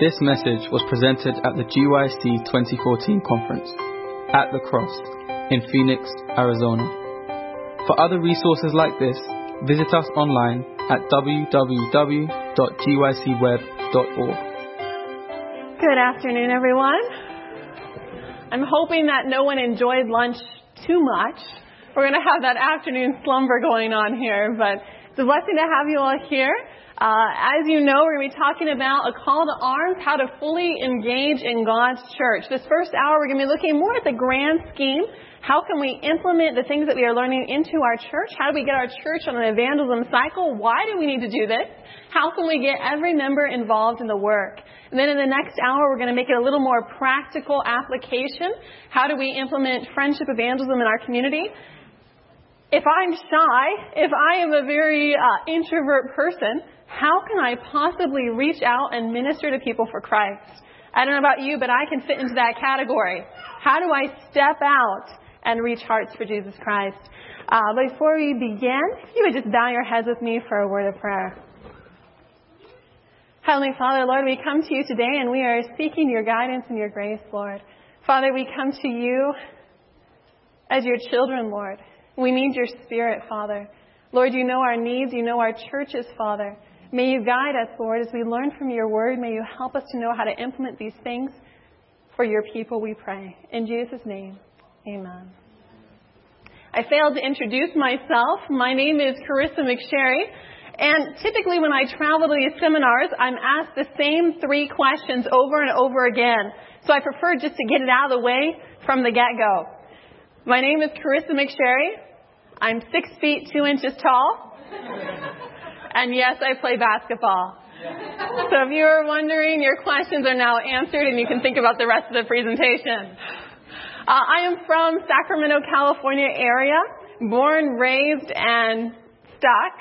This message was presented at the GYC 2014 conference at The Cross in Phoenix, Arizona. For other resources like this, visit us online at www.gycweb.org. Good afternoon, everyone. I'm hoping that no one enjoyed lunch too much. We're going to have that afternoon slumber going on here, but it's a blessing to have you all here. As you know, we're going to be talking about a call to arms, how to fully engage in God's church. This first hour, we're going to be looking more at the grand scheme. How can we implement the things that we are learning into our church? How do we get our church on an evangelism cycle? Why do we need to do this? How can we get every member involved in the work? And then in the next hour, we're going to make it a little more practical application. How do we implement friendship evangelism in our community? If I'm shy, if I am a very introvert person, how can I possibly reach out and minister to people for Christ? I don't know about you, but I can fit into that category. How do I step out and reach hearts for Jesus Christ? Before we begin, if you would just bow your heads with me for a word of prayer. Heavenly Father, Lord, we come to you today and we are seeking your guidance and your grace, Lord. Father, we come to you as your children, Lord. We need your Spirit, Father. Lord, you know our needs. You know our churches, Father. May you guide us, Lord, as we learn from your word. May you help us to know how to implement these things for your people, we pray. In Jesus' name, amen. I failed to introduce myself. My name is Carissa McSherry. And typically when I travel to these seminars, I'm asked the same 3 questions over and over again. So I prefer just to get it out of the way from the get-go. My name is Carissa McSherry. I'm 6 feet 2 inches tall. And yes, I play basketball. So if you were wondering, your questions are now answered and you can think about the rest of the presentation. I am from Sacramento, California area, born, raised, and stuck.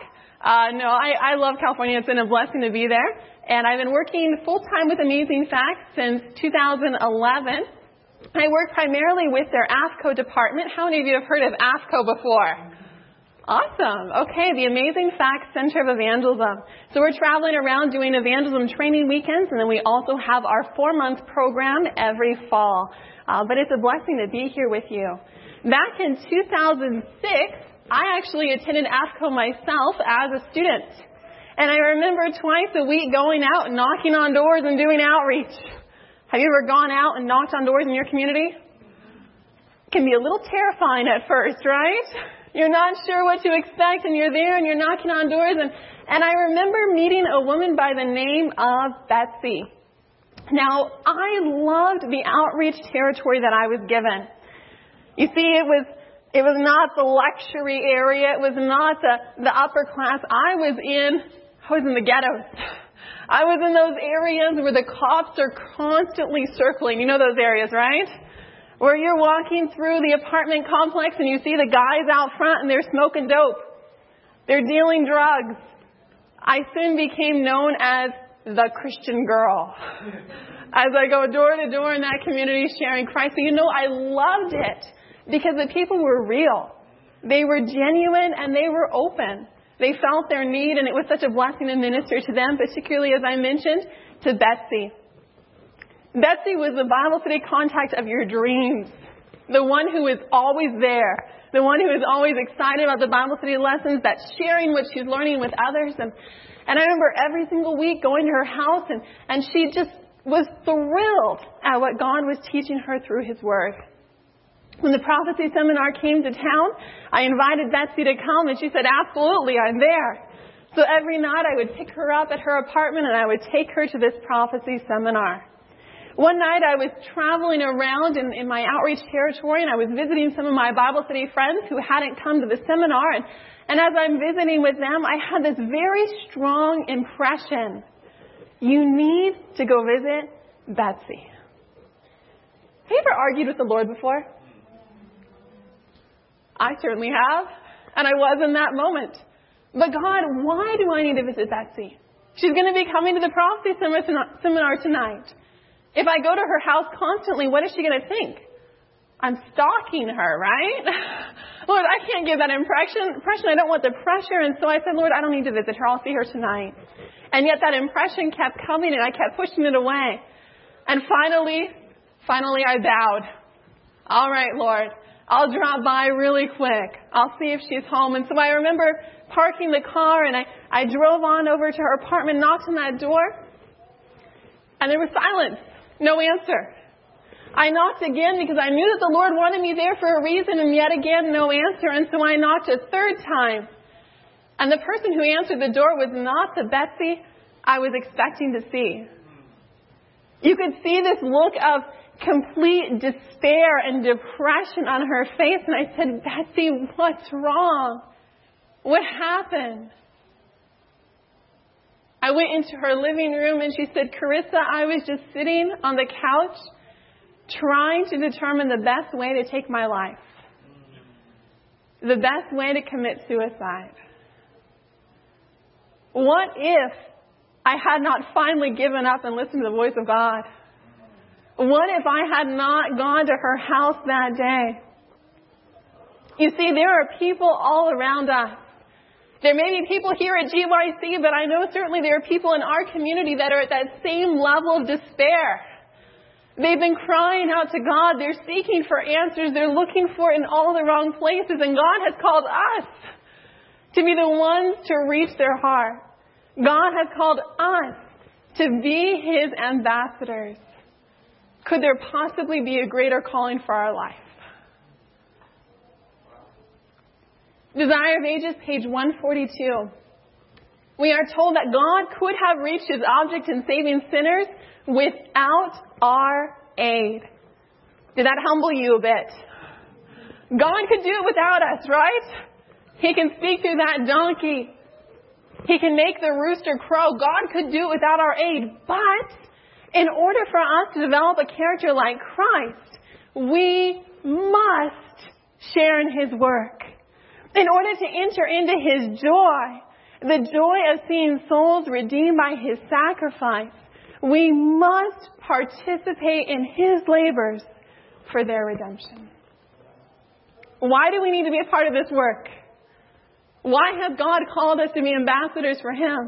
I love California. It's been a blessing to be there. And I've been working full-time with Amazing Facts since 2011. I work primarily with their AFCO department. How many of you have heard of AFCO before? Awesome. Okay, the Amazing Facts Center of Evangelism. So we're traveling around doing evangelism training weekends, and then we also have our 4-month program every fall. But it's a blessing to be here with you. Back in 2006, I actually attended AFCO myself as a student. And I remember twice a week going out and knocking on doors and doing outreach. Have you ever gone out and knocked on doors in your community? It can be a little terrifying at first, right? You're not sure what to expect, and you're there, and you're knocking on doors. And I remember meeting a woman by the name of Betsy. Now, I loved the outreach territory that I was given. You see, it was not the luxury area. It was not the upper class. I was in the ghettos. I was in those areas where the cops are constantly circling. You know those areas, right? Where you're walking through the apartment complex and you see the guys out front and they're smoking dope. They're dealing drugs. I soon became known as the Christian girl as I go door to door in that community sharing Christ. So I loved it because the people were real. They were genuine and they were open. They felt their need, and it was such a blessing to minister to them, particularly, as I mentioned, to Betsy. Betsy was the Bible study contact of your dreams, the one who is always there, the one who is always excited about the Bible study lessons, that's sharing what she's learning with others. And I remember every single week going to her house, and she just was thrilled at what God was teaching her through His Word. When the prophecy seminar came to town, I invited Betsy to come, and she said, absolutely, I'm there. So every night I would pick her up at her apartment, and I would take her to this prophecy seminar. One night I was traveling around in my outreach territory, and I was visiting some of my Bible study friends who hadn't come to the seminar. And as I'm visiting with them, I had this very strong impression. You need to go visit Betsy. Have you ever argued with the Lord before? I certainly have, and I was in that moment. But God, why do I need to visit Betsy? She's going to be coming to the prophecy seminar tonight. If I go to her house constantly, what is she going to think? I'm stalking her, right? Lord, I can't give that impression. I don't want the pressure. And so I said, Lord, I don't need to visit her. I'll see her tonight. And yet that impression kept coming and I kept pushing it away. And finally I bowed. All right, Lord, I'll drop by really quick. I'll see if she's home. And so I remember parking the car and I drove on over to her apartment, knocked on that door, and there was silence. No answer. I knocked again because I knew that the Lord wanted me there for a reason, and yet again, no answer. And so I knocked a third time. And the person who answered the door was not the Betsy I was expecting to see. You could see this look of complete despair and depression on her face. And I said, Betsy, what's wrong? What happened? I went into her living room and she said, Carissa, I was just sitting on the couch trying to determine the best way to take my life. The best way to commit suicide. What if I had not finally given up and listened to the voice of God? What if I had not gone to her house that day? You see, there are people all around us. There may be people here at GYC, but I know certainly there are people in our community that are at that same level of despair. They've been crying out to God. They're seeking for answers. They're looking for it in all the wrong places. And God has called us to be the ones to reach their heart. God has called us to be His ambassadors. Could there possibly be a greater calling for our life? Desire of Ages, page 142. We are told that God could have reached His object in saving sinners without our aid. Did that humble you a bit? God could do it without us, right? He can speak through that donkey. He can make the rooster crow. God could do it without our aid. But in order for us to develop a character like Christ, we must share in His work. In order to enter into His joy, the joy of seeing souls redeemed by His sacrifice, we must participate in His labors for their redemption. Why do we need to be a part of this work? Why has God called us to be ambassadors for Him?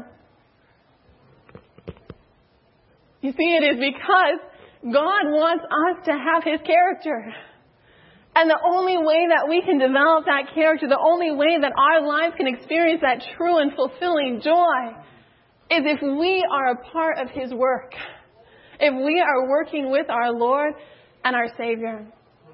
You see, it is because God wants us to have His character. And the only way that we can develop that character, the only way that our lives can experience that true and fulfilling joy is if we are a part of His work. If we are working with our Lord and our Savior.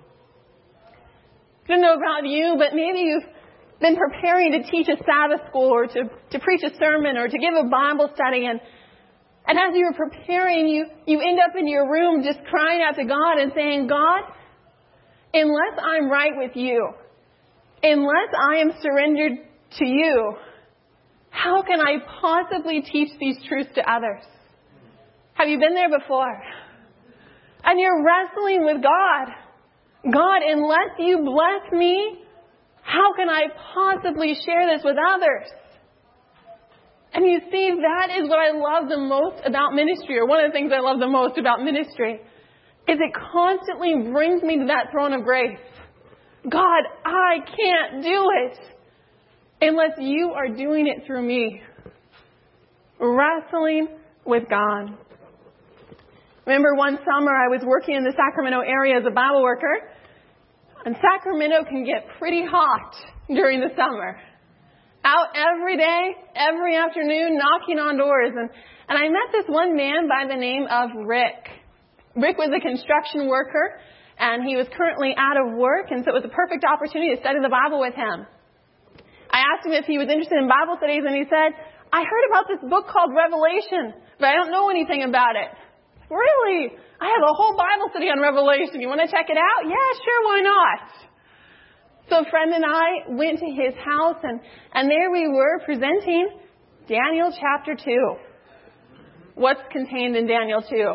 I don't know about you, but maybe you've been preparing to teach a Sabbath school or to preach a sermon or to give a Bible study. And as you were preparing, you end up in your room just crying out to God and saying, God, unless I'm right with You, unless I am surrendered to You, how can I possibly teach these truths to others? Have you been there before? And you're wrestling with God. God, unless You bless me, how can I possibly share this with others? And you see, that is what I love the most about ministry, or one of the things I love the most about ministry, is it constantly brings me to that throne of grace. God, I can't do it unless You are doing it through me. Wrestling with God. Remember one summer I was working in the Sacramento area as a Bible worker. And Sacramento can get pretty hot during the summer. Out every day, every afternoon, knocking on doors. And I met this one man by the name of Rick. Rick was a construction worker, and he was currently out of work, and so it was a perfect opportunity to study the Bible with him. I asked him if he was interested in Bible studies, and he said, I heard about this book called Revelation, but I don't know anything about it. Really? I have a whole Bible study on Revelation. You want to check it out? Yeah, sure, why not? So a friend and I went to his house, and there we were presenting Daniel chapter 2. What's contained in Daniel 2?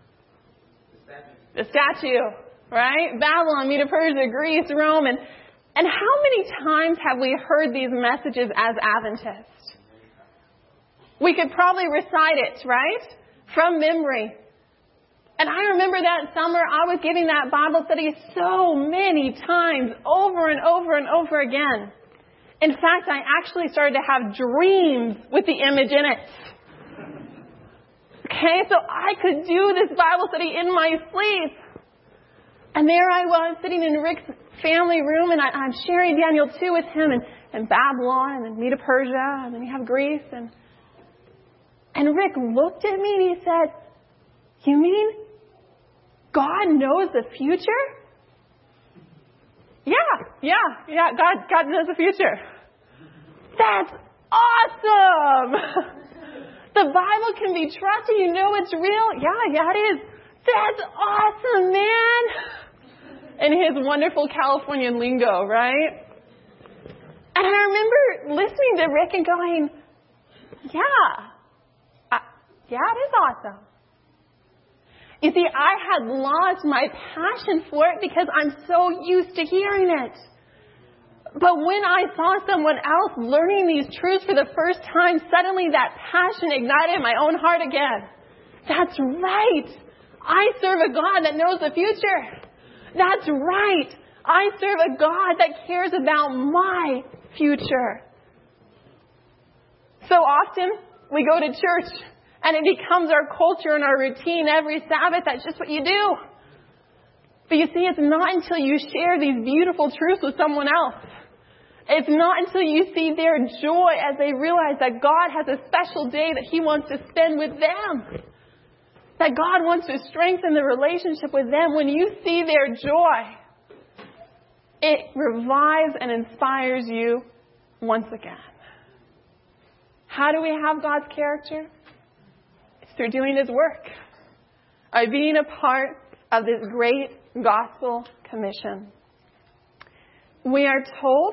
The statue, right? Babylon, Medo Persia, Greece, Rome. And how many times have we heard these messages as Adventists? We could probably recite it, right? From memory. And I remember that summer I was giving that Bible study so many times, over and over and over again. In fact, I actually started to have dreams with the image in it. Okay, so I could do this Bible study in my sleep. And there I was sitting in Rick's family room, and I'm sharing Daniel 2 with him, and Babylon, and then Medo Persia, and then we have Greece. And Rick looked at me and he said, "You mean God knows the future?" Yeah, God knows the future. That's awesome! The Bible can be trusted. You know it's real. Yeah, it is. That's awesome, man! In his wonderful Californian lingo, right? And I remember listening to Rick and going, yeah, it is awesome. You see, I had lost my passion for it because I'm so used to hearing it. But when I saw someone else learning these truths for the first time, suddenly that passion ignited in my own heart again. That's right. I serve a God that knows the future. That's right. I serve a God that cares about my future. So often we go to church and it becomes our culture and our routine every Sabbath. That's just what you do. But you see, it's not until you share these beautiful truths with someone else. It's not until you see their joy as they realize that God has a special day that He wants to spend with them. That God wants to strengthen the relationship with them. When you see their joy, it revives and inspires you once again. How do we have God's character? It's through doing His work. By being a part of this great gospel commission. We are told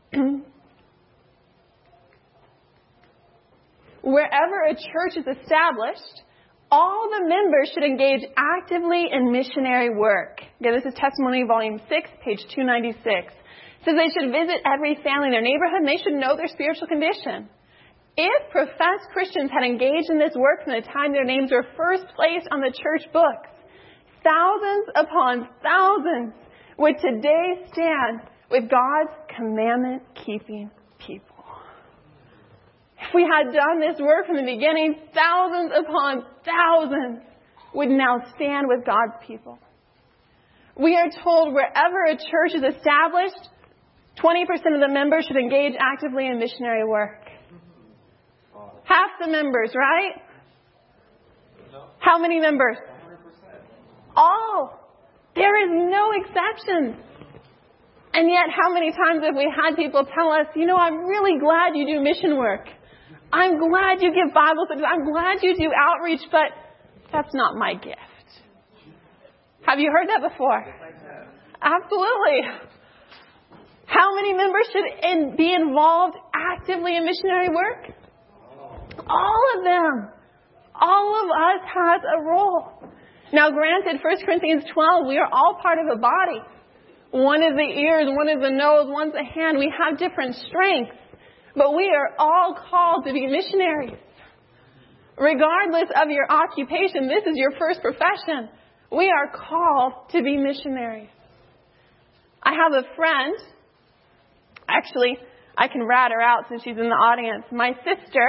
wherever a church is established, all the members should engage actively in missionary work. Again, this is Testimony Volume 6, page 296. It says they should visit every family in their neighborhood and they should know their spiritual condition. If professed Christians had engaged in this work from the time their names were first placed on the church books, thousands upon thousands would today stand with God's commandment-keeping people. If we had done this work from the beginning, thousands upon thousands would now stand with God's people. We are told wherever a church is established, 20% of the members should engage actively in missionary work. Half the members, right? How many members? 100%. All. There is no exceptions. And yet, how many times have we had people tell us, I'm really glad you do mission work. I'm glad you give Bible studies. I'm glad you do outreach, but that's not my gift. Have you heard that before? Absolutely. How many members should be involved actively in missionary work? All of them. All of us has a role. Now, granted, 1 Corinthians 12, we are all part of a body. One is the ears, one is the nose, one's the hand. We have different strengths. But we are all called to be missionaries. Regardless of your occupation, this is your first profession. We are called to be missionaries. I have a friend. Actually, I can rat her out since she's in the audience. My sister.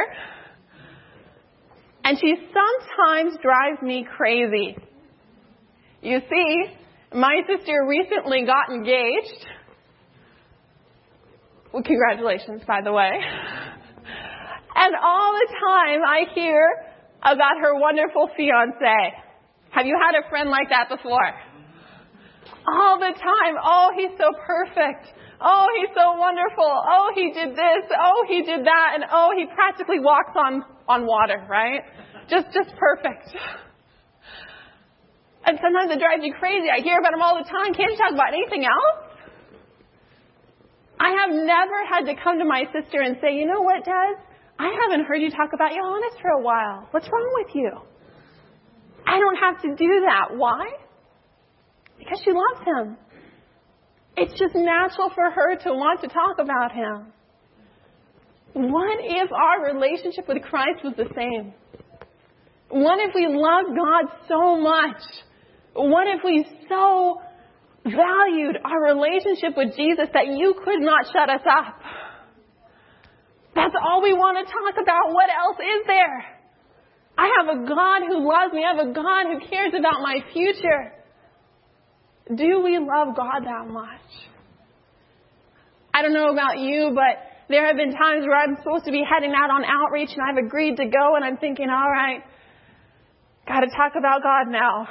And she sometimes drives me crazy. You see, my sister recently got engaged. Well, congratulations, by the way. And all the time I hear about her wonderful fiancé. Have you had a friend like that before? All the time. Oh, he's so perfect. Oh, he's so wonderful. Oh, he did this. Oh, he did that. And oh, he practically walks on water, right? Just perfect. And sometimes it drives you crazy. I hear about him all the time. Can't you talk about anything else? I have never had to come to my sister and say, you know what, Des? I haven't heard you talk about Johannes for a while. What's wrong with you? I don't have to do that. Why? Because she loves him. It's just natural for her to want to talk about him. What if our relationship with Christ was the same? What if we loved God so much? What if we so valued our relationship with Jesus that you could not shut us up? That's all we want to talk about. What else is there? I have a God who loves me. I have a God who cares about my future. Do we love God that much? I don't know about you, but there have been times where I'm supposed to be heading out on outreach and I've agreed to go and I'm thinking, all right, got to talk about God now.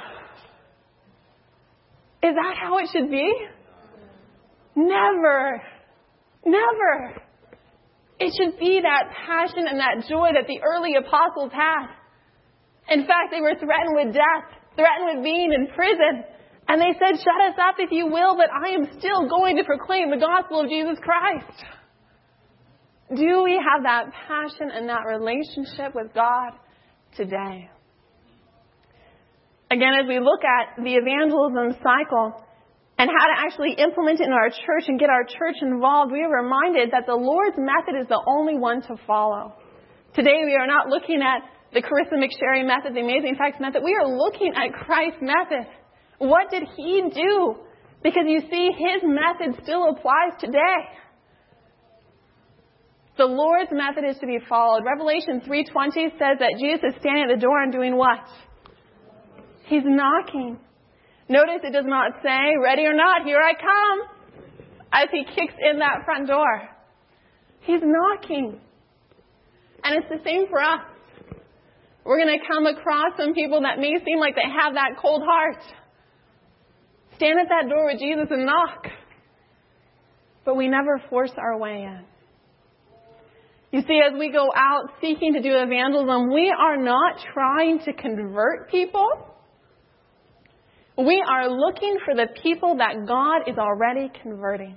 Is that how it should be? Never. Never. It should be that passion and that joy that the early apostles had. In fact, they were threatened with death, threatened with being in prison. And they said, shut us up if you will, but I am still going to proclaim the gospel of Jesus Christ. Do we have that passion and that relationship with God today? Again, as we look at the evangelism cycle and how to actually implement it in our church and get our church involved, we are reminded that the Lord's method is the only one to follow. Today we are not looking at the Carissa McSherry method, the Amazing Facts method. We are looking at Christ's method. What did he do? Because you see, his method still applies today. The Lord's method is to be followed. Revelation 3:20 says that Jesus is standing at the door and doing what? He's knocking. Notice it does not say, ready or not, here I come, as he kicks in that front door. He's knocking. And it's the same for us. We're going to come across some people that may seem like they have that cold heart. Stand at that door with Jesus and knock. But we never force our way in. You see, as we go out seeking to do evangelism, we are not trying to convert people. We are looking for the people that God is already converting.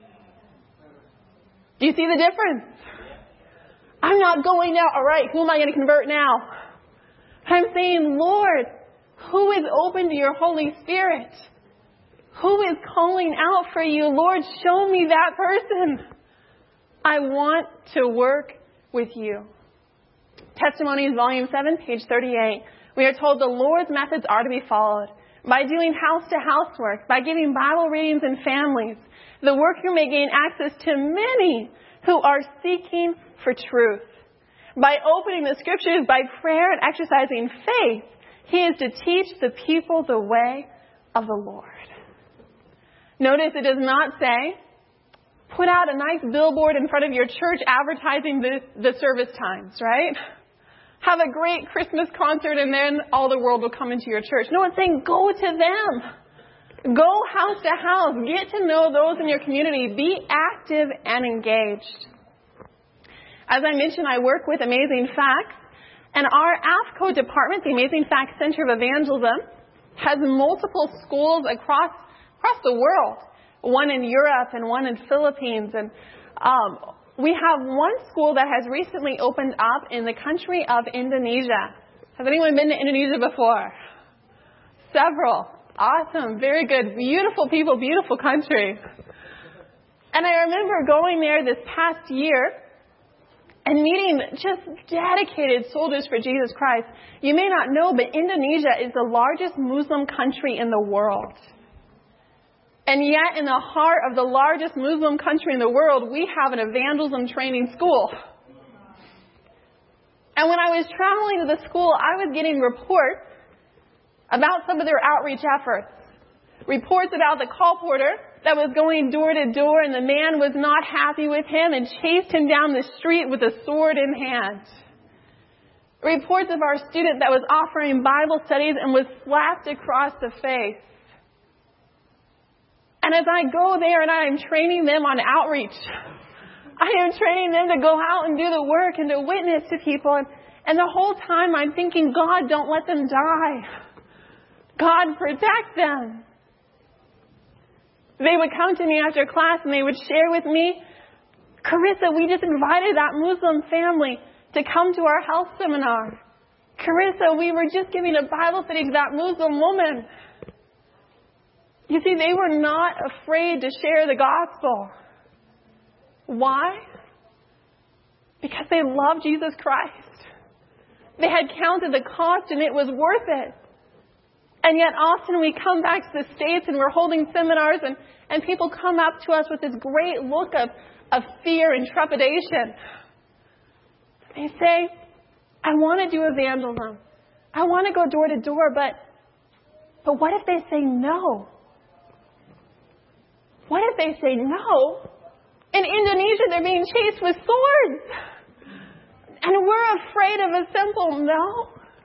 Do you see the difference? I'm not going out, all right, who am I going to convert now? I'm saying, Lord, who is open to your Holy Spirit? Who is calling out for you? Lord, show me that person. I want to work with you. Testimonies, Volume 7, page 38. We are told the Lord's methods are to be followed by doing house-to-house work, by giving Bible readings in families. The worker may gain access to many who are seeking for truth. By opening the Scriptures, by prayer and exercising faith, he is to teach the people the way of the Lord. Notice it does not say, put out a nice billboard in front of your church advertising the service times, right? Have a great Christmas concert and then all the world will come into your church. No, it's saying go to them. Go house to house. Get to know those in your community. Be active and engaged. As I mentioned, I work with Amazing Facts, and our AFCO department, the Amazing Facts Center of Evangelism, has multiple schools across the world. One in Europe and one in Philippines. And we have one school that has recently opened up in the country of Indonesia. Has anyone been to Indonesia before? Several. Awesome. Very good. Beautiful people, beautiful country. And I remember going there this past year and meeting just dedicated soldiers for Jesus Christ. You may not know, but Indonesia is the largest Muslim country in the world. And yet, in the heart of the largest Muslim country in the world, we have an evangelism training school. And when I was traveling to the school, I was getting reports about some of their outreach efforts. Reports about the call porter that was going door to door and the man was not happy with him and chased him down the street with a sword in hand. Reports of our student that was offering Bible studies and was slapped across the face. And as I go there and I am training them on outreach, I am training them to go out and do the work and to witness to people. And the whole time I'm thinking, God, don't let them die. God, protect them. They would come to me after class and they would share with me, Carissa, we just invited that Muslim family to come to our health seminar. Carissa, we were just giving a Bible study to that Muslim woman. You see, they were not afraid to share the gospel. Why? Because they loved Jesus Christ. They had counted the cost and it was worth it. And yet often we come back to the States and we're holding seminars and people come up to us with this great look of fear and trepidation. They say, I want to do evangelism. I want to go door to door, but what if they say no? What if they say no? In Indonesia, they're being chased with swords. And we're afraid of a simple no.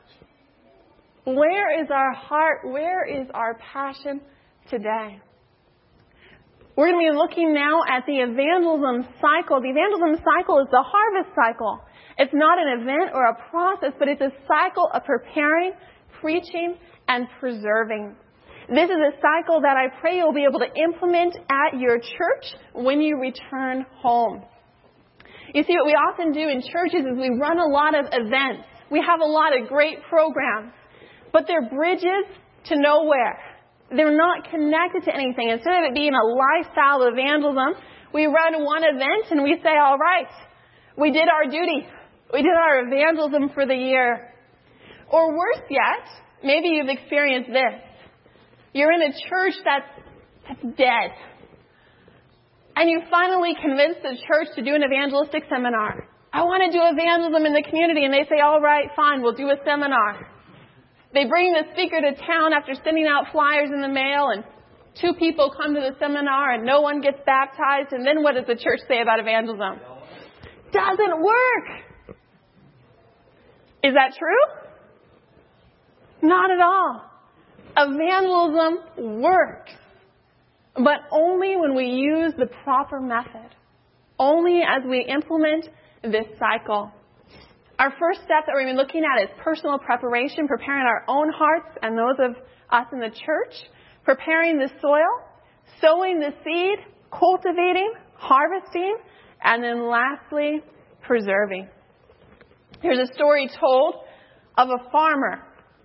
Where is our heart? Where is our passion today? We're going to be looking now at the evangelism cycle. The evangelism cycle is the harvest cycle. It's not an event or a process, but it's a cycle of preparing, preaching, and preserving. This is a cycle that I pray you'll be able to implement at your church when you return home. You see, what we often do in churches is we run a lot of events. We have a lot of great programs, but they're bridges to nowhere. They're not connected to anything. Instead of it being a lifestyle of evangelism, we run one event and we say, all right, we did our duty. We did our evangelism for the year. Or worse yet, maybe you've experienced this. You're in a church that's dead. And you finally convince the church to do an evangelistic seminar. I want to do evangelism in the community. And they say, all right, fine, we'll do a seminar. They bring the speaker to town after sending out flyers in the mail, and 2 people come to the seminar and no one gets baptized. And then what does the church say about evangelism? Doesn't work. Is that true? Not at all. Evangelism works, but only when we use the proper method. Only as we implement this cycle. Our first step that we're going to be looking at is personal preparation, preparing our own hearts and those of us in the church, preparing the soil, sowing the seed, cultivating, harvesting, and then lastly, preserving. There's a story told of a farmer.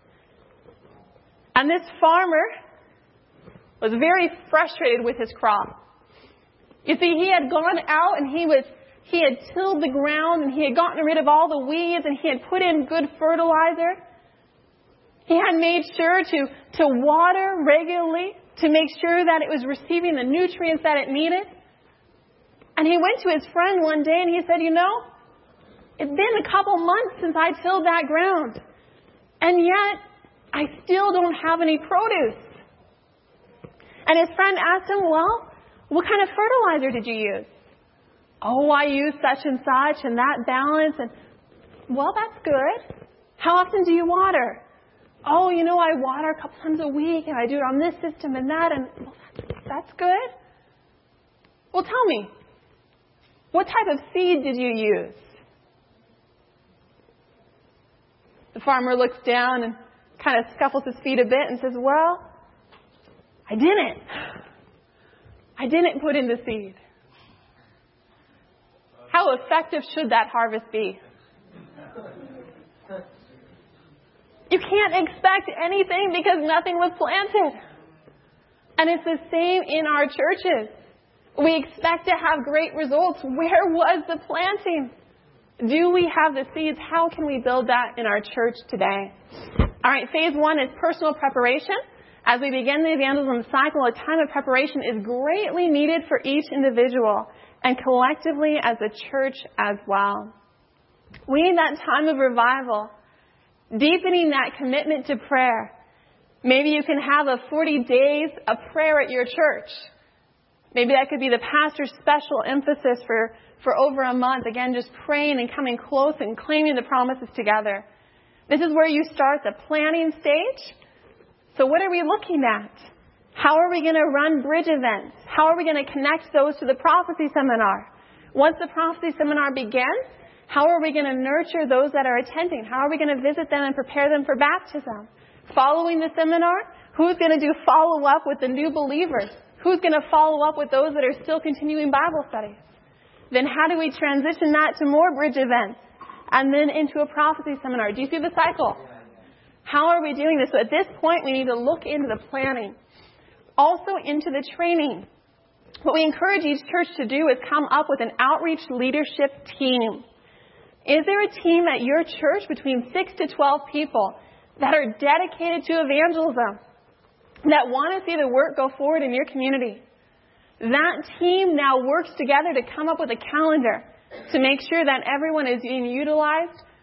And this farmer was very frustrated with his crop. You see, he had gone out and he had tilled the ground and he had gotten rid of all the weeds and he had put in good fertilizer. He had made sure to water regularly to make sure that it was receiving the nutrients that it needed. And he went to his friend one day and he said, it's been a couple months since I tilled that ground. And yet, I still don't have any produce. And his friend asked him, well, what kind of fertilizer did you use? Oh, I used such and such and that balance. And, well, that's good. How often do you water? Oh, I water a couple times a week and I do it on this system and that. And well, that's good. Well, tell me, what type of seed did you use? The farmer looks down and kind of scuffles his feet a bit and says, well, I didn't put in the seed. How effective should that harvest be? You can't expect anything because nothing was planted. And it's the same in our churches. We expect to have great results. Where was the planting? Do we have the seeds? How can we build that in our church today? All right, phase 1 is personal preparation. As we begin the evangelism cycle, a time of preparation is greatly needed for each individual and collectively as a church as well. We need that time of revival, deepening that commitment to prayer. Maybe you can have a 40 days of prayer at your church. Maybe that could be the pastor's special emphasis for over a month. Again, just praying and coming close and claiming the promises together. This is where you start the planning stage. So what are we looking at? How are we going to run bridge events? How are we going to connect those to the prophecy seminar? Once the prophecy seminar begins, how are we going to nurture those that are attending? How are we going to visit them and prepare them for baptism? Following the seminar, who's going to do follow-up with the new believers? Who's going to follow up with those that are still continuing Bible studies? Then how do we transition that to more bridge events? And then into a prophecy seminar. Do you see the cycle? How are we doing this? So at this point, we need to look into the planning. Also into the training. What we encourage each church to do is come up with an outreach leadership team. Is there a team at your church between 6 to 12 people that are dedicated to evangelism, that want to see the work go forward in your community? That team now works together to come up with a calendar to make sure that everyone is being utilized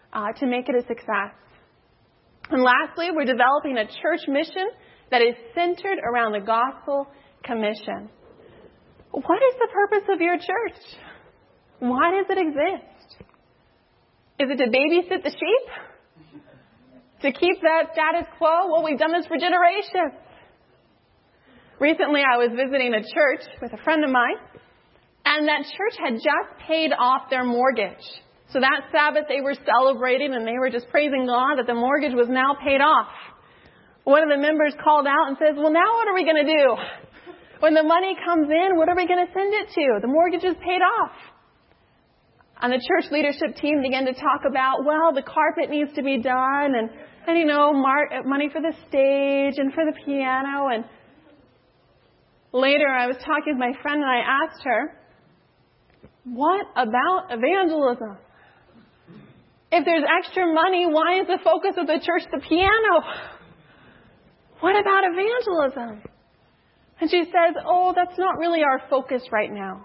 to make it a success. And lastly, we're developing a church mission that is centered around the gospel commission. What is the purpose of your church? Why does it exist? Is it to babysit the sheep? To keep that status quo? Well, we've done this for generations. Recently, I was visiting a church with a friend of mine, and that church had just paid off their mortgage. So that Sabbath, they were celebrating, and they were just praising God that the mortgage was now paid off. One of the members called out and says, well, now what are we going to do? When the money comes in, what are we going to send it to? The mortgage is paid off. And the church leadership team began to talk about, well, the carpet needs to be done, and money for the stage and for the piano. And later I was talking with my friend, and I asked her, what about evangelism? If there's extra money, why is the focus of the church the piano? What about evangelism? And she says, oh, that's not really our focus right now.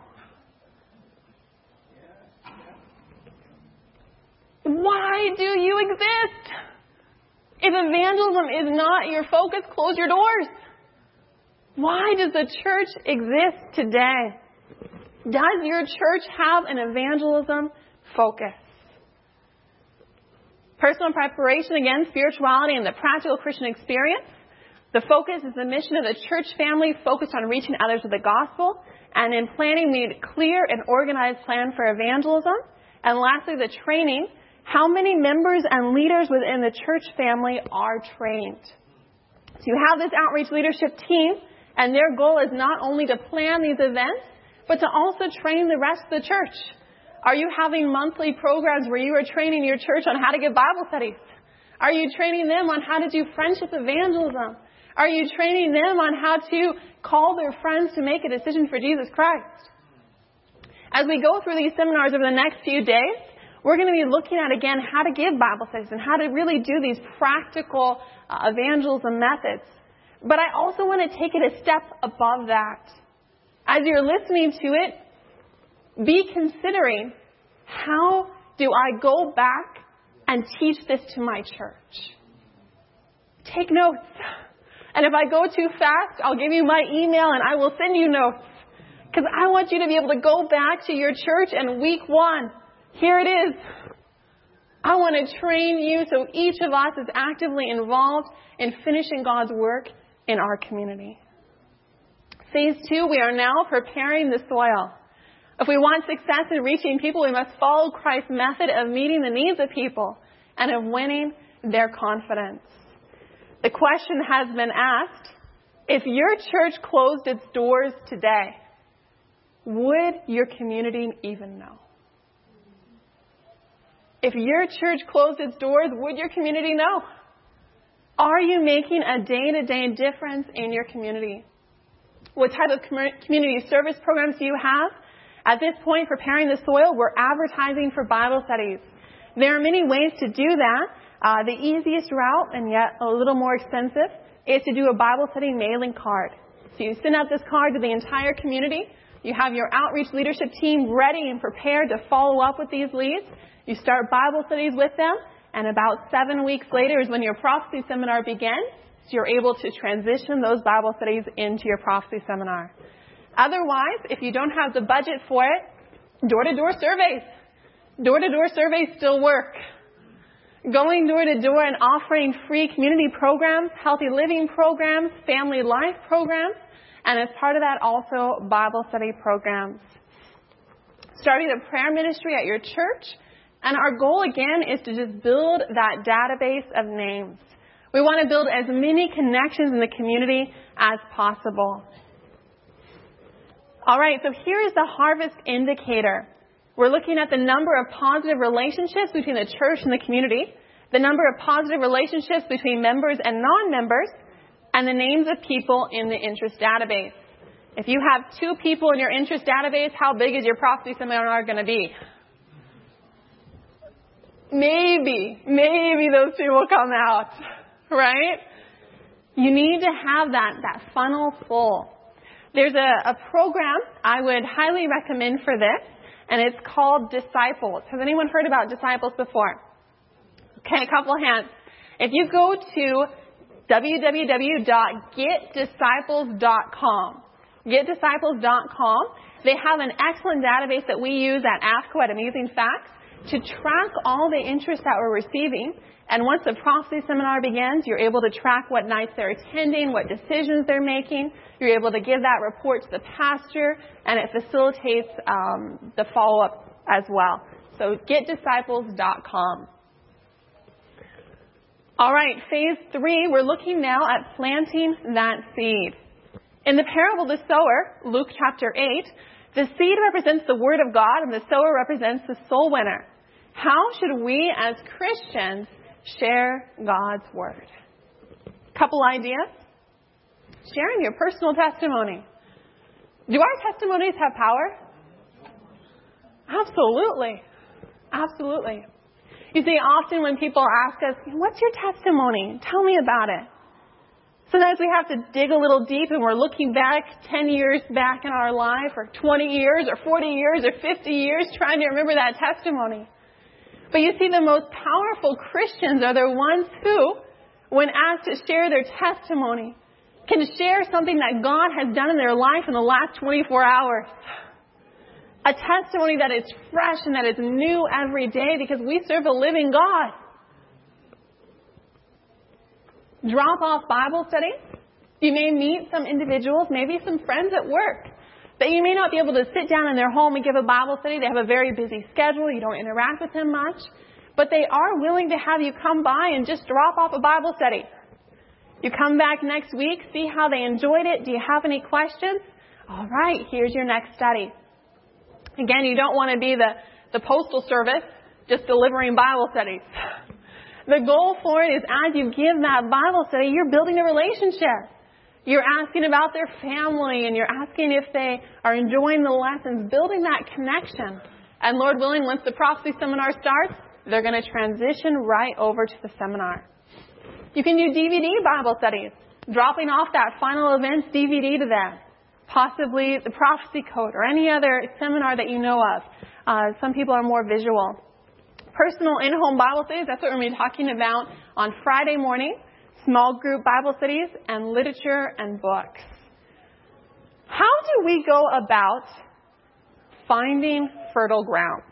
Why do you exist? If evangelism is not your focus, close your doors. Why does the church exist today? Does your church have an evangelism focus? Personal preparation, again, spirituality and the practical Christian experience. The focus is the mission of the church family focused on reaching others with the gospel. And in planning, we need a clear and organized plan for evangelism. And lastly, the training. How many members and leaders within the church family are trained? So you have this outreach leadership team, and their goal is not only to plan these events, but to also train the rest of the church. Are you having monthly programs where you are training your church on how to give Bible studies? Are you training them on how to do friendship evangelism? Are you training them on how to call their friends to make a decision for Jesus Christ? As we go through these seminars over the next few days, we're going to be looking at, again, how to give Bible studies and how to really do these practical evangelism methods. But I also want to take it a step above that. As you're listening to it, be considering, how do I go back and teach this to my church? Take notes. And if I go too fast, I'll give you my email and I will send you notes. Because I want you to be able to go back to your church and week 1, here it is. I want to train you so each of us is actively involved in finishing God's work in our community. Phase 2, we are now preparing the soil. If we want success in reaching people, we must follow Christ's method of meeting the needs of people and of winning their confidence. The question has been asked, if your church closed its doors today, would your community even know? If your church closed its doors, would your community know? Are you making a day-to-day difference in your community? What type of community service programs do you have? At this point, preparing the soil, we're advertising for Bible studies. There are many ways to do that. The easiest route, and yet a little more expensive, is to do a Bible study mailing card. So you send out this card to the entire community. You have your outreach leadership team ready and prepared to follow up with these leads. You start Bible studies with them, and about 7 weeks later is when your prophecy seminar begins. So you're able to transition those Bible studies into your prophecy seminar. Otherwise, if you don't have the budget for it, door-to-door surveys. Door-to-door surveys still work. Going door-to-door and offering free community programs, healthy living programs, family life programs, and as part of that also Bible study programs. Starting a prayer ministry at your church. And our goal, again, is to just build that database of names. We want to build as many connections in the community as possible. All right, so here is the harvest indicator. We're looking at the number of positive relationships between the church and the community, the number of positive relationships between members and non-members, and the names of people in the interest database. If you have 2 people in your interest database, how big is your prophecy seminar going to be? Maybe those 2 will come out, right? You need to have that funnel full. There's a program I would highly recommend for this, and it's called Disciples. Has anyone heard about Disciples before? Okay, a couple hands. If you go to www.getdisciples.com, getdisciples.com, they have an excellent database that we use at AFCO at Amazing Facts to track all the interest that we're receiving. And once the prophecy seminar begins, you're able to track what nights they're attending, what decisions they're making. You're able to give that report to the pastor, and it facilitates the follow-up as well. So getdisciples.com. All right, phase 3, we're looking now at planting that seed. In the parable of the sower, Luke chapter 8, the seed represents the word of God and the sower represents the soul winner. How should we as Christians share God's word? Couple ideas. Sharing your personal testimony. Do our testimonies have power? Absolutely. Absolutely. You see, often when people ask us, what's your testimony? Tell me about it. Sometimes we have to dig a little deep and we're looking back 10 years back in our life, or 20 years, or 40 years, or 50 years trying to remember that testimony. But you see, the most powerful Christians are the ones who, when asked to share their testimony, can share something that God has done in their life in the last 24 hours. A testimony that is fresh and that is new every day because we serve a living God. Drop off Bible study. You may meet some individuals, maybe some friends at work, that you may not be able to sit down in their home and give a Bible study. They have a very busy schedule. You don't interact with them much. But they are willing to have you come by and just drop off a Bible study. You come back next week, see how they enjoyed it. Do you have any questions? All right, here's your next study. Again, you don't want to be the postal service just delivering Bible studies. The goal for it is as you give that Bible study, you're building a relationship. You're asking about their family and you're asking if they are enjoying the lessons, building that connection. And Lord willing, once the prophecy seminar starts, they're going to transition right over to the seminar. You can do DVD Bible studies, dropping off that final events DVD to them. Possibly the prophecy code or any other seminar that you know of. Some people are more visual. Personal in-home Bible studies, that's what we're going to be talking about on Friday morning. Small group Bible studies and literature and books. How do we go about finding fertile ground?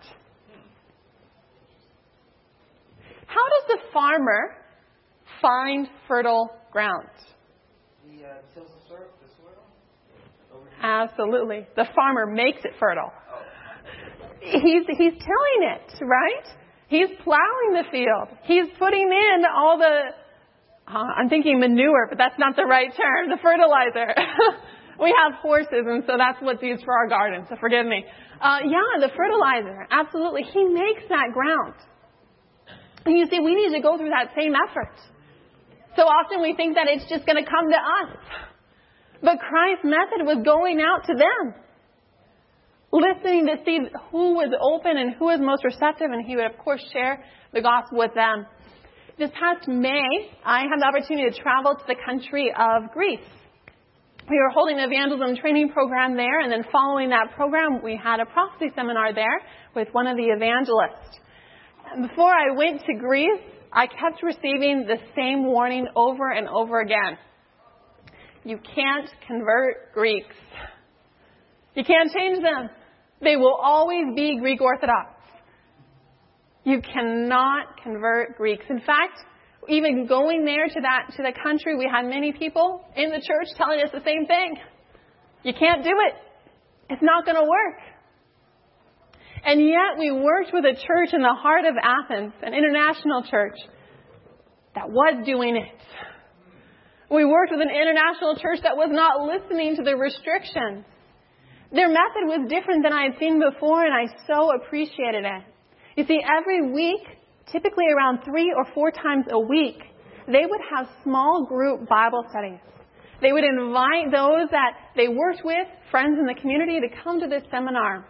How does the farmer find fertile ground? He tills the soil. Absolutely. The farmer makes it fertile. He's tilling it, right? He's plowing the field. He's putting in all the, I'm thinking manure, but that's not the right term, the fertilizer. We have horses, and so that's what's used for our garden, so forgive me. The fertilizer, absolutely. He makes that ground. And you see, we need to go through that same effort. So often we think that it's just going to come to us. But Christ's method was going out to them, listening to see who was open and who was most receptive, and he would, of course, share the gospel with them. This past May, I had the opportunity to travel to the country of Greece. We were holding an evangelism training program there, and then following that program, we had a prophecy seminar there with one of the evangelists. And before I went to Greece, I kept receiving the same warning over and over again. You can't convert Greeks. You can't change them. They will always be Greek Orthodox. You cannot convert Greeks. In fact, even going there to the country, we had many people in the church telling us the same thing. You can't do it. It's not going to work. And yet we worked with a church in the heart of Athens, an international church, that was doing it. We worked with an international church that was not listening to the restrictions. Their method was different than I had seen before, and I so appreciated it. You see, every week, typically around 3 or 4 times a week, they would have small group Bible studies. They would invite those that they worked with, friends in the community, to come to this seminar.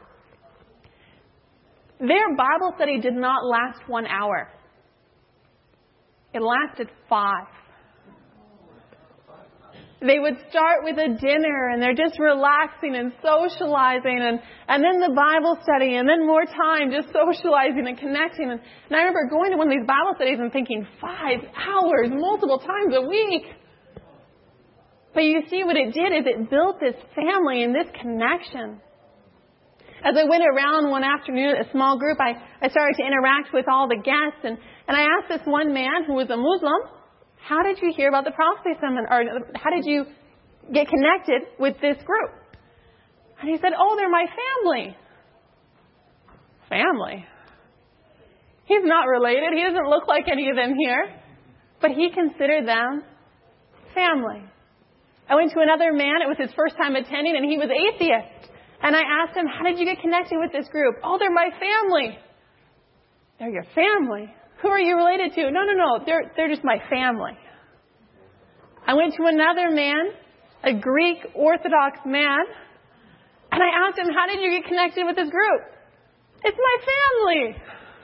Their Bible study did not last 1 hour. It lasted 5. They would start with a dinner and they're just relaxing and socializing and then the Bible study and then more time just socializing and connecting. And I remember going to one of these Bible studies and thinking 5 hours, multiple times a week. But you see what it did is it built this family and this connection. As I went around one afternoon at a small group, I started to interact with all the guests and I asked this one man who was a Muslim, how did you hear about the prophecy seminar? Or how did you get connected with this group? And he said, oh, they're my family. Family? He's not related. He doesn't look like any of them here. But he considered them family. I went to another man. It was his first time attending, and he was atheist. And I asked him, how did you get connected with this group? Oh, they're my family. They're your family? Who are you related to? No. They're just my family. I went to another man, a Greek Orthodox man, and I asked him, how did you get connected with this group? It's my family.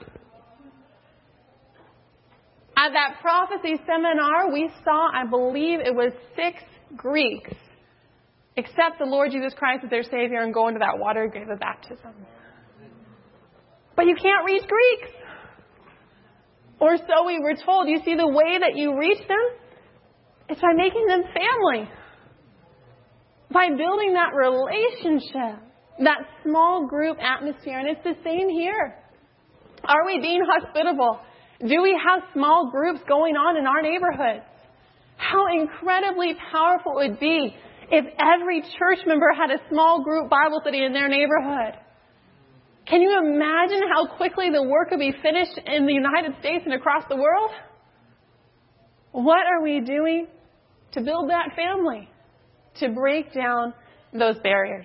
At that prophecy seminar, we saw, I believe it was 6 Greeks accept the Lord Jesus Christ as their Savior and go into that water grave of baptism. But you can't reach Greeks. Or so we were told. You see, the way that you reach them is by making them family. By building that relationship, that small group atmosphere. And it's the same here. Are we being hospitable? Do we have small groups going on in our neighborhoods? How incredibly powerful it would be if every church member had a small group Bible study in their neighborhood. Can you imagine how quickly the work would be finished in the United States and across the world? What are we doing to build that family? To break down those barriers.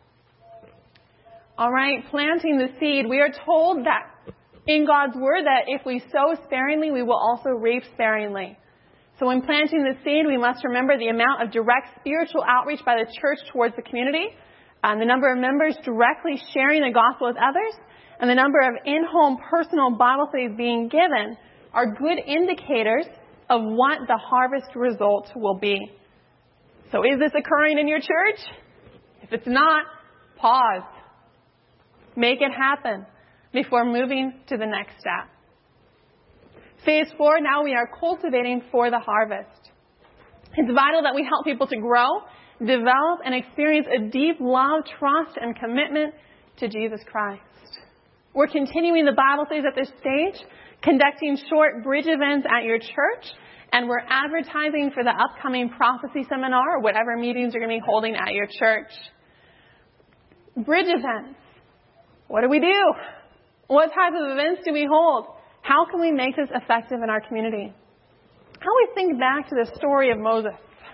All right, planting the seed. We are told that in God's Word that if we sow sparingly, we will also reap sparingly. So when planting the seed, we must remember the amount of direct spiritual outreach by the church towards the community, and the number of members directly sharing the gospel with others, and the number of in-home personal Bible studies being given are good indicators of what the harvest result will be. So is this occurring in your church? If it's not, pause. Make it happen before moving to the next step. Phase 4, now we are cultivating for the harvest. It's vital that we help people to grow, develop, and experience a deep love, trust, and commitment to Jesus Christ. We're continuing the Bible studies at this stage, conducting short bridge events at your church, and we're advertising for the upcoming prophecy seminar or whatever meetings you're going to be holding at your church. Bridge events. What do we do? What type of events do we hold? How can we make this effective in our community? I always think back to the story of Moses.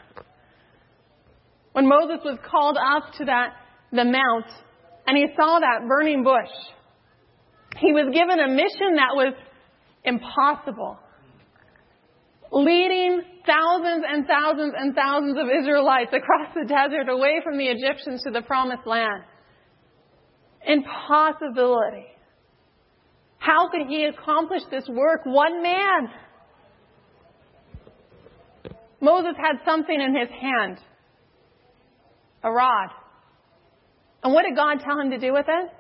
When Moses was called up to the mount and he saw that burning bush, he was given a mission that was impossible. Leading thousands and thousands and thousands of Israelites across the desert away from the Egyptians to the promised land. Impossibility. How could he accomplish this work? One man. Moses had something in his hand. A rod. And what did God tell him to do with it?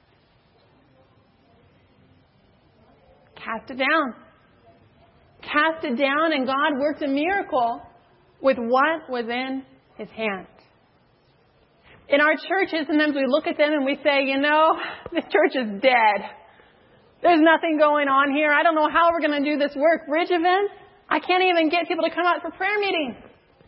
Cast it down. Cast it down, and God worked a miracle with what was in his hand. In our churches, sometimes we look at them and we say, this church is dead. There's nothing going on here. I don't know how we're going to do this work. Bridge events? I can't even get people to come out for prayer meetings.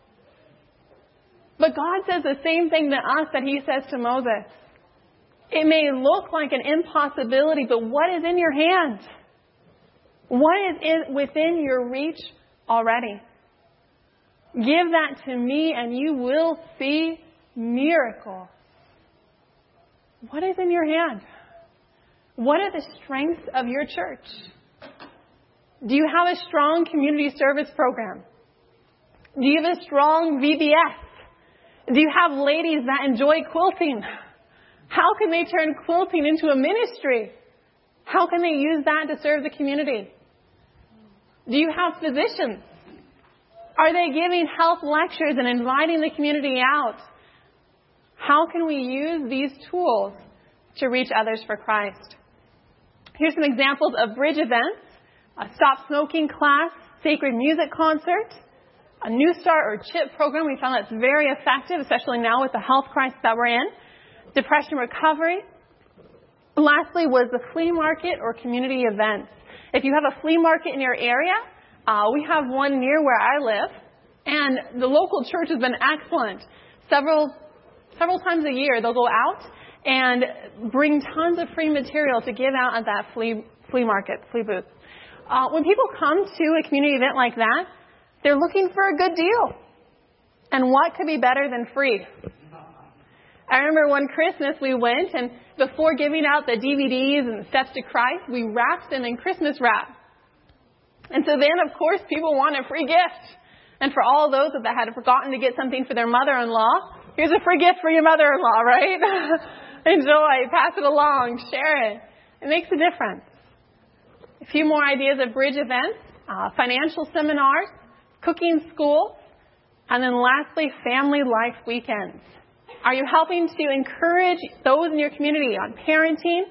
But God says the same thing to us that he says to Moses. It may look like an impossibility, but what is in your hand? What is within your reach already? Give that to me and you will see miracles. What is in your hand? What are the strengths of your church? Do you have a strong community service program? Do you have a strong VBS? Do you have ladies that enjoy quilting? How can they turn quilting into a ministry? How can they use that to serve the community? Do you have physicians? Are they giving health lectures and inviting the community out? How can we use these tools to reach others for Christ? Here's some examples of bridge events: a stop smoking class, sacred music concert, a New Start or CHIP program. We found that's very effective, especially now with the health crisis that we're in. Depression recovery. Lastly was the flea market or community events. If you have a flea market in your area, we have one near where I live, and the local church has been excellent. Several times a year they'll go out and bring tons of free material to give out at that flea market, flea booth. When people come to a community event like that, they're looking for a good deal. And what could be better than free? I remember one Christmas we went, and before giving out the DVDs and the Steps to Christ, we wrapped them in Christmas wrap. And so then, of course, people want a free gift. And for all those that had forgotten to get something for their mother-in-law, here's a free gift for your mother-in-law, right? Enjoy, pass it along, share it. It makes a difference. A few more ideas of bridge events: financial seminars, cooking schools, and then lastly, family life weekends. Are you helping to encourage those in your community on parenting,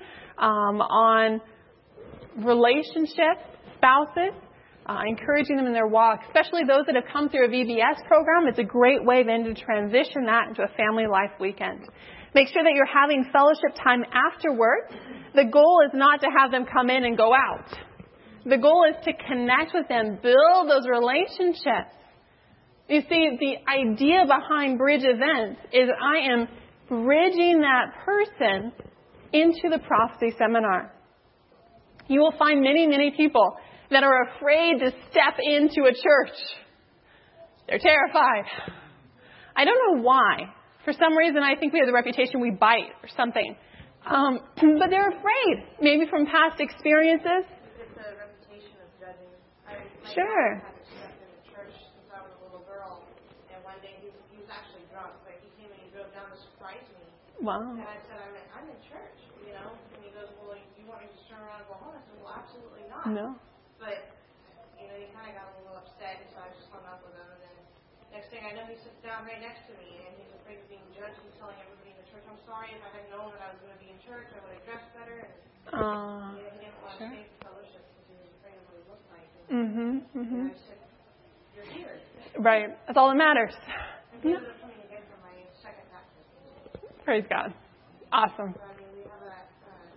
on relationships, spouses, encouraging them in their walk, especially those that have come through a VBS program? It's a great way then to transition that into a family life weekend. Make sure that you're having fellowship time afterwards. The goal is not to have them come in and go out. The goal is to connect with them, build those relationships. You see, the idea behind bridge events is I am bridging that person into the prophecy seminar. You will find many, many people that are afraid to step into a church. They're terrified. I don't know why. For some reason, I think we have the reputation we bite or something. But they're afraid, maybe from past experiences. It's a reputation of judging. Sure. I had to step in the church since I was a little girl, and one day he was actually drunk, but he came and he drove down to surprise me. Wow. And I said, I'm in church, you know? And he goes, well, you want me to just turn around and go home? I said, well, absolutely not. No. But, you know, he kind of got a little upset, and so I just hung up with him. And then next thing I know, he sits down right next to me, and he's afraid of being judged. He's telling everybody in the church, I'm sorry, if I had known that I was going to be in church, I would have dressed better. And, you know, he didn't want to take fellowship because he was afraid of what he looked like. And, and I said, you're here. Right. That's all that matters. And he ended up coming again for my second baptism. Praise God. Awesome. So, I mean, we have a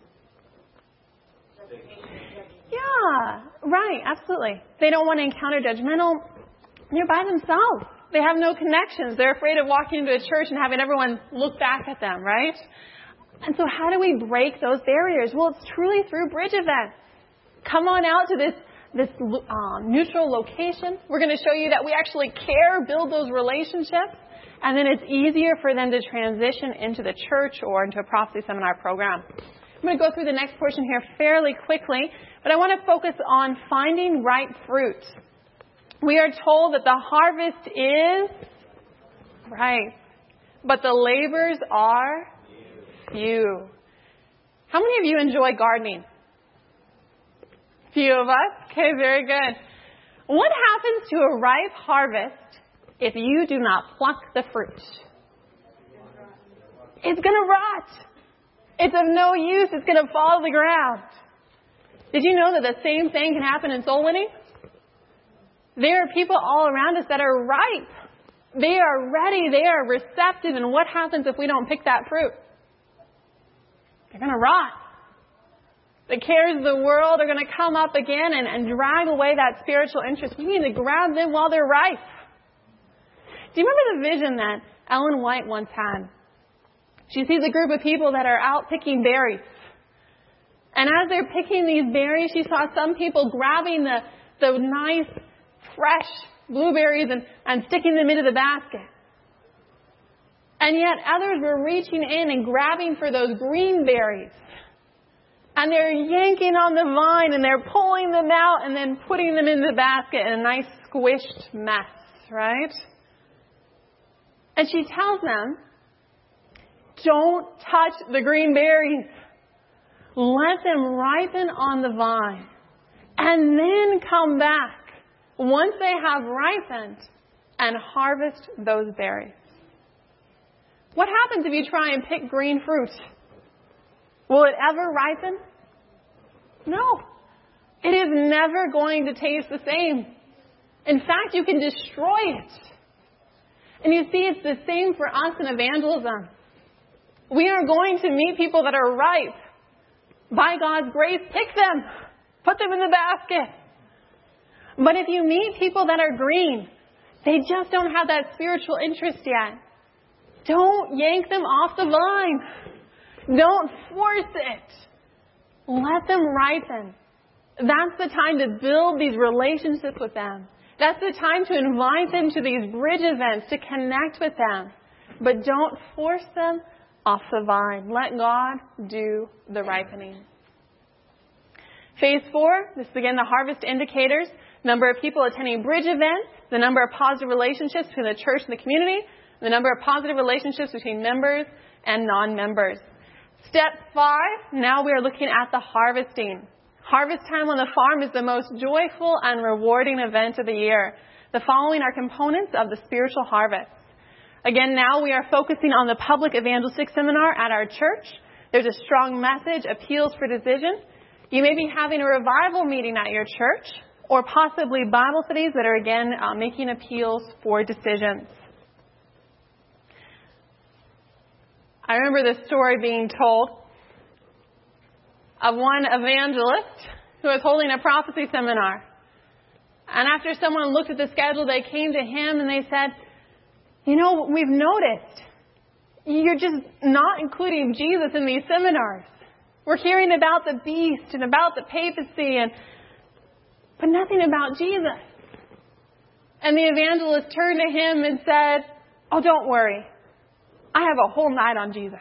reputation of judging. Yeah, right, absolutely. They don't want to encounter judgmental. They're by themselves. They have no connections. They're afraid of walking into a church and having everyone look back at them, right? And so how do we break those barriers? Well, it's truly through bridge events. Come on out to this neutral location. We're going to show you that we actually care, build those relationships, and then it's easier for them to transition into the church or into a prophecy seminar program. I'm going to go through the next portion here fairly quickly, but I want to focus on finding ripe fruit. We are told that the harvest is ripe, but the labors are few. How many of you enjoy gardening? Few of us? Okay, very good. What happens to a ripe harvest if you do not pluck the fruit? It's going to rot. It's of no use. It's going to fall to the ground. Did you know that the same thing can happen in soul winning? There are people all around us that are ripe. They are ready. They are receptive. And what happens if we don't pick that fruit? They're going to rot. The cares of the world are going to come up again and drag away that spiritual interest. We need to grab them while they're ripe. Do you remember the vision that Ellen White once had? She sees a group of people that are out picking berries. And as they're picking these berries, she saw some people grabbing the nice, fresh blueberries and sticking them into the basket. And yet others were reaching in and grabbing for those green berries. And they're yanking on the vine and they're pulling them out and then putting them in the basket in a nice squished mess, right? And she tells them, don't touch the green berries. Let them ripen on the vine. And then come back. Once they have ripened, and harvest those berries. What happens if you try and pick green fruit? Will it ever ripen? No. It is never going to taste the same. In fact, you can destroy it. And you see, it's the same for us in evangelism. We are going to meet people that are ripe. By God's grace, pick them. Put them in the basket. But if you meet people that are green, they just don't have that spiritual interest yet. Don't yank them off the vine. Don't force it. Let them ripen. That's the time to build these relationships with them. That's the time to invite them to these bridge events, to connect with them. But don't force them off the vine. Let God do the ripening. Phase 4, this is again the harvest indicators. Number of people attending bridge events, the number of positive relationships between the church and the community, the number of positive relationships between members and non-members. Step 5, now we are looking at the harvesting. Harvest time on the farm is the most joyful and rewarding event of the year. The following are components of the spiritual harvest. Again, now we are focusing on the public evangelistic seminar at our church. There's a strong message, appeals for decision. You may be having a revival meeting at your church, or possibly Bible studies that are again making appeals for decisions. I remember this story being told of one evangelist who was holding a prophecy seminar. And after someone looked at the schedule, they came to him and they said, "You know, we've noticed you're just not including Jesus in these seminars. We're hearing about the beast and about the papacy, but nothing about Jesus." And the evangelist turned to him and said, "Oh, don't worry. I have a whole night on Jesus."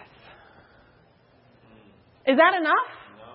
Is that enough? No.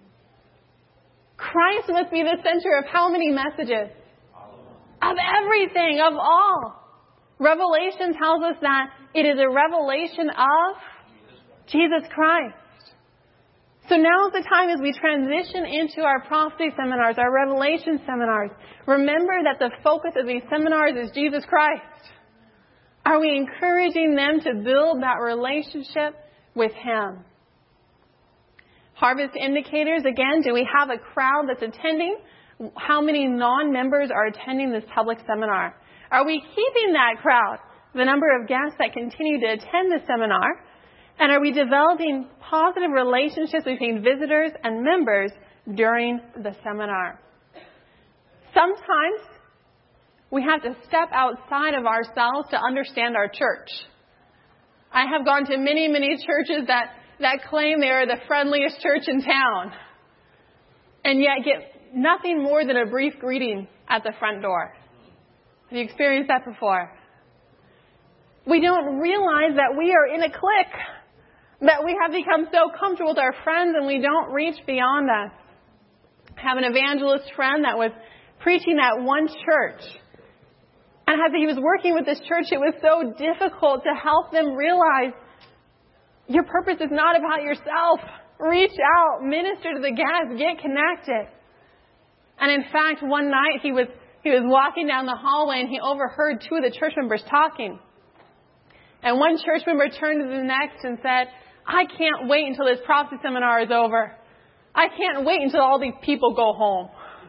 Christ must be the center of how many messages? Of everything, of all. Revelation tells us that it is a revelation of Jesus Christ. So now is the time as we transition into our prophecy seminars, our revelation seminars. Remember that the focus of these seminars is Jesus Christ. Are we encouraging them to build that relationship with Him? Harvest indicators, again, do we have a crowd that's attending? How many non-members are attending this public seminar? Are we keeping that crowd, the number of guests that continue to attend the seminar? And are we developing positive relationships between visitors and members during the seminar? Sometimes we have to step outside of ourselves to understand our church. I have gone to many, many churches that claim they are the friendliest church in town, and yet get nothing more than a brief greeting at the front door. Have you experienced that before? We don't realize that we are in a clique, that we have become so comfortable with our friends and we don't reach beyond us. I have an evangelist friend that was preaching at one church, and as he was working with this church, it was so difficult to help them realize your purpose is not about yourself. Reach out, minister to the guests, get connected. And in fact, one night he was walking down the hallway and he overheard two of the church members talking. And one church member turned to the next and said, "I can't wait until this prophecy seminar is over. I can't wait until all these people go home."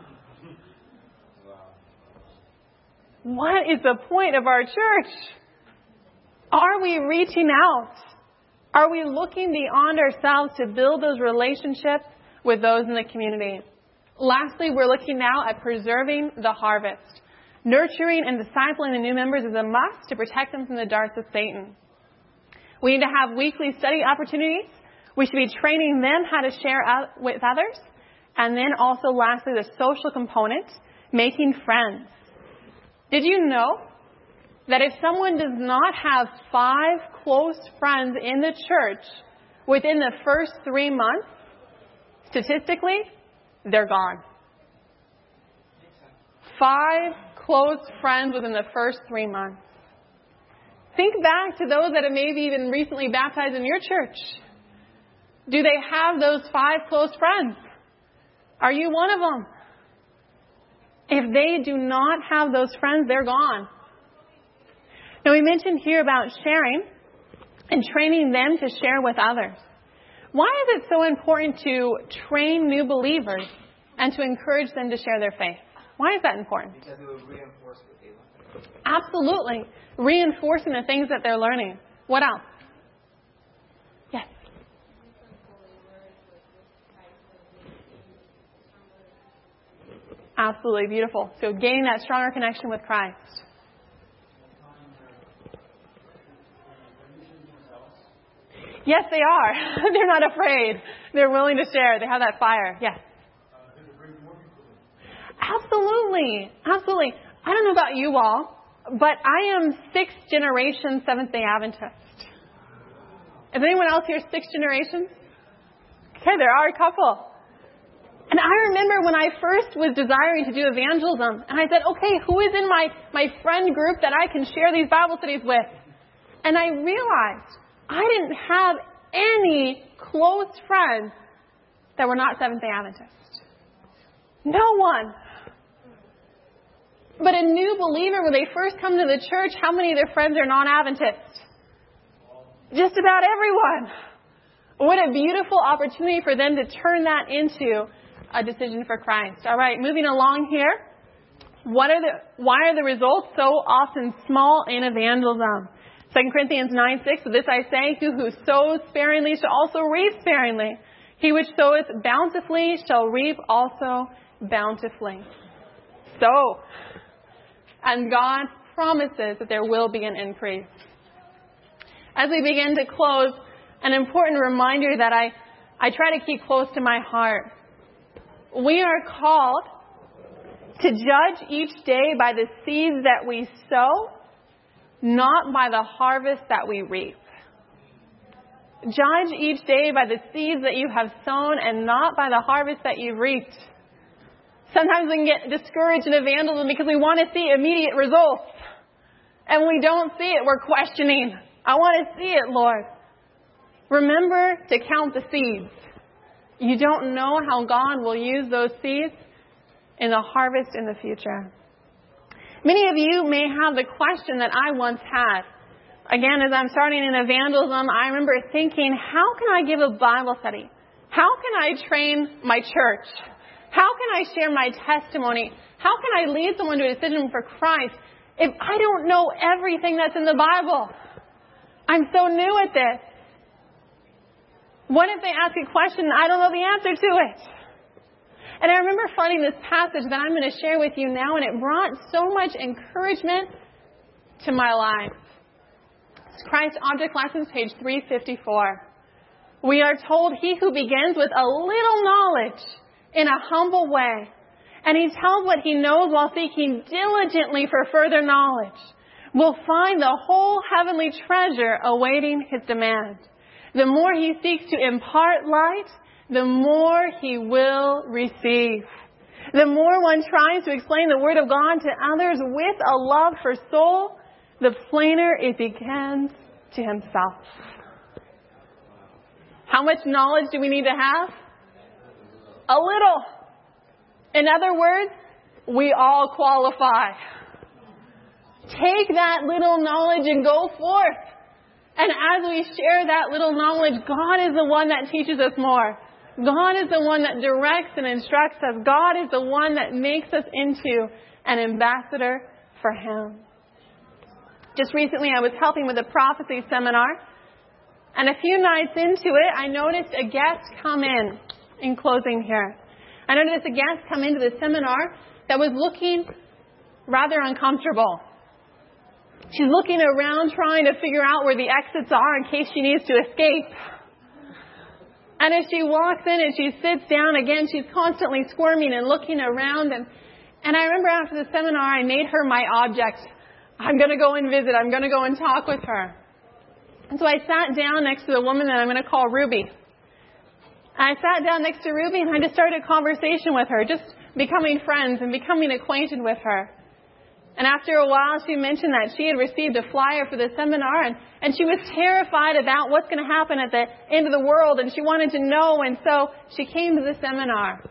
What is the point of our church? Are we reaching out? Are we looking beyond ourselves to build those relationships with those in the community? Lastly, we're looking now at preserving the harvest. Nurturing and discipling the new members is a must to protect them from the darts of Satan. We need to have weekly study opportunities. We should be training them how to share with others. And then also, lastly, the social component, making friends. Did you know that if someone does not have 5 close friends in the church within the first 3 months, statistically, they're gone. 5 close friends within the first 3 months. Think back to those that have maybe even recently baptized in your church. Do they have those 5 close friends? Are you one of them? If they do not have those friends, they're gone. Now, we mentioned here about sharing and training them to share with others. Why is it so important to train new believers and to encourage them to share their faith? Why is that important? Because it will reinforce what they learn. Absolutely. Reinforcing the things that they're learning. What else? Yes. Absolutely beautiful. So gaining that stronger connection with Christ. Yes, they are. They're not afraid. They're willing to share. They have that fire. Yes. Absolutely. Absolutely. I don't know about you all, but I am 6th generation Seventh-day Adventist. Is anyone else here 6th generation? Okay, there are a couple. And I remember when I first was desiring to do evangelism, and I said, okay, who is in my friend group that I can share these Bible studies with? And I realized I didn't have any close friends that were not Seventh-day Adventists. No one. But a new believer, when they first come to the church, how many of their friends are non-Adventists? Just about everyone. What a beautiful opportunity for them to turn that into a decision for Christ. All right, moving along here. Why are the results so often small in evangelism? 2 Corinthians 9:6, "This I say, he who sows sparingly shall also reap sparingly. He which soweth bountifully shall reap also bountifully." So, and God promises that there will be an increase. As we begin to close, an important reminder that I try to keep close to my heart. We are called to judge each day by the seeds that we sow, not by the harvest that we reap. Judge each day by the seeds that you have sown and not by the harvest that you've reaped. Sometimes we can get discouraged in evangelism because we want to see immediate results. And we don't see it. We're questioning. I want to see it, Lord. Remember to count the seeds. You don't know how God will use those seeds in the harvest in the future. Many of you may have the question that I once had. Again, as I'm starting in evangelism, I remember thinking, how can I give a Bible study? How can I train my church? How can I share my testimony? How can I lead someone to a decision for Christ if I don't know everything that's in the Bible? I'm so new at this. What if they ask a question and I don't know the answer to it? And I remember finding this passage that I'm going to share with you now, and it brought so much encouragement to my life. It's Christ Object Lessons, page 354. We are told, he who begins with a little knowledge in a humble way, and he tells what he knows while seeking diligently for further knowledge, will find the whole heavenly treasure awaiting his demand. The more he seeks to impart light, the more he will receive. The more one tries to explain the Word of God to others with a love for soul, the plainer it begins to himself. How much knowledge do we need to have? A little. In other words, we all qualify. Take that little knowledge and go forth. And as we share that little knowledge, God is the one that teaches us more. God is the one that directs and instructs us. God is the one that makes us into an ambassador for Him. Just recently, I was helping with a prophecy seminar. And a few nights into it, I noticed a guest come in closing here. I noticed a guest come into the seminar that was looking rather uncomfortable. She's looking around trying to figure out where the exits are in case she needs to escape. And as she walks in and she sits down, again, she's constantly squirming and looking around. And I remember after the seminar, I made her my object. I'm going to go and visit. I'm going to go and talk with her. And so I sat down next to the woman that I'm going to call Ruby. And I sat down next to Ruby and I just started a conversation with her, just becoming friends and becoming acquainted with her. And after a while, she mentioned that she had received a flyer for the seminar, and she was terrified about what's going to happen at the end of the world, and she wanted to know, and so she came to the seminar.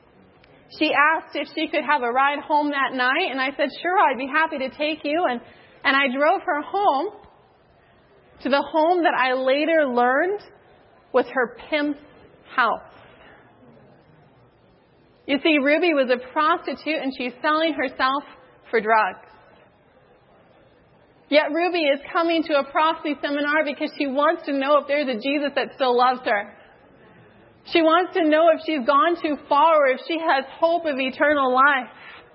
She asked if she could have a ride home that night, and I said, sure, I'd be happy to take you. And And I drove her home to the home that I later learned was her pimp's house. You see, Ruby was a prostitute and she's selling herself for drugs. Yet Ruby is coming to a prophecy seminar because she wants to know if there's a Jesus that still loves her. She wants to know if she's gone too far or if she has hope of eternal life.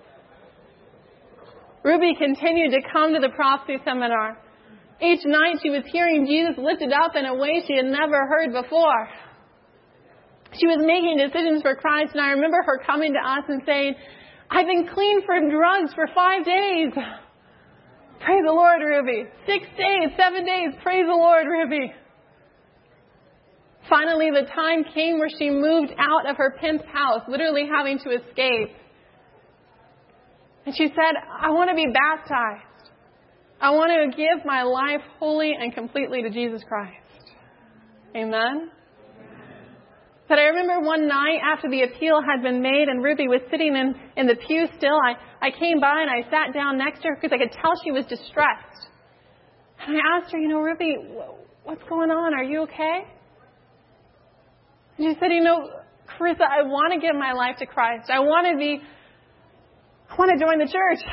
Ruby continued to come to the prophecy seminar. Each night she was hearing Jesus lifted up in a way she had never heard before. She was making decisions for Christ, and I remember her coming to us and saying, I've been clean from drugs for 5 days. Praise the Lord, Ruby. 6 days, 7 days, praise the Lord, Ruby. Finally, the time came where she moved out of her pimp's house, literally having to escape. And she said, I want to be baptized. I want to give my life wholly and completely to Jesus Christ. Amen? But I remember one night after the appeal had been made and Ruby was sitting in the pew still, I came by and I sat down next to her because I could tell she was distressed. And I asked her, Ruby, what's going on? Are you okay? And she said, Carissa, I want to give my life to Christ. I want to join the church.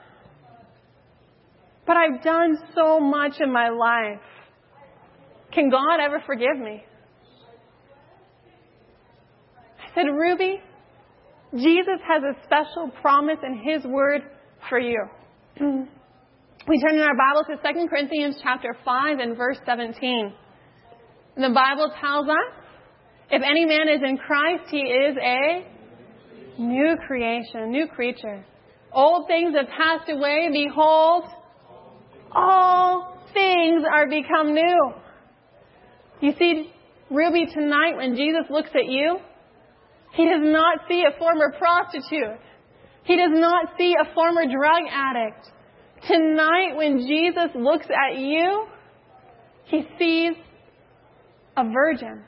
But I've done so much in my life. Can God ever forgive me? I said, Ruby, Jesus has a special promise in His Word for you. We turn in our Bible to 2 Corinthians chapter 5 and verse 17. The Bible tells us, if any man is in Christ, he is a new creation, new creature. Old things have passed away. Behold, all things are become new. You see, Ruby, tonight when Jesus looks at you, He does not see a former prostitute. He does not see a former drug addict. Tonight when Jesus looks at you, He sees a virgin.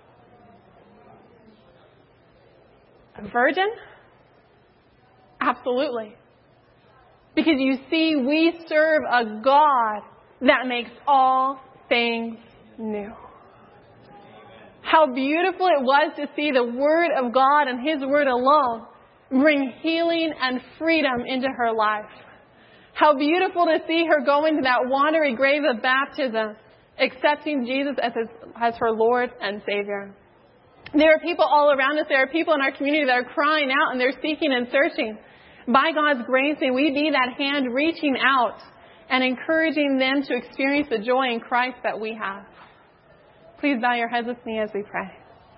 A virgin? Absolutely. Because you see, we serve a God that makes all things new. How beautiful it was to see the Word of God and His Word alone bring healing and freedom into her life. How beautiful to see her go into that watery grave of baptism, accepting Jesus as her Lord and Savior. There are people all around us. There are people in our community that are crying out and they're seeking and searching. By God's grace, may we be that hand reaching out and encouraging them to experience the joy in Christ that we have. Please bow your heads with me as we pray.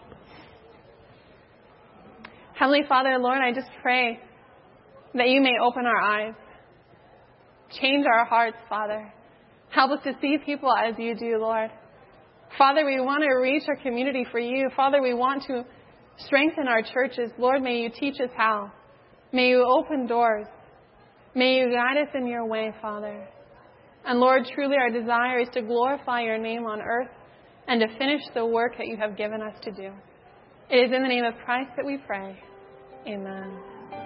Heavenly Father, Lord, I just pray that you may open our eyes. Change our hearts, Father. Help us to see people as you do, Lord. Father, we want to reach our community for you. Father, we want to strengthen our churches. Lord, may you teach us how. May you open doors. May you guide us in your way, Father. And Lord, truly our desire is to glorify your name on earth and to finish the work that you have given us to do. It is in the name of Christ that we pray. Amen.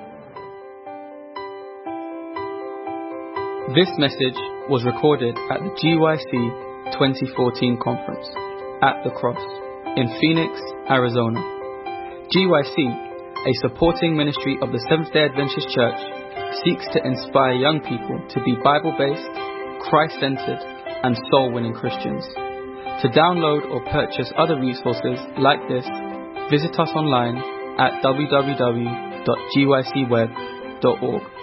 This message was recorded at the GYC 2014 conference at the Cross in Phoenix, Arizona. GYC, a supporting ministry of the Seventh-day Adventist Church, seeks to inspire young people to be Bible-based, Christ-centered, and soul-winning Christians. To download or purchase other resources like this, visit us online at www.gycweb.org.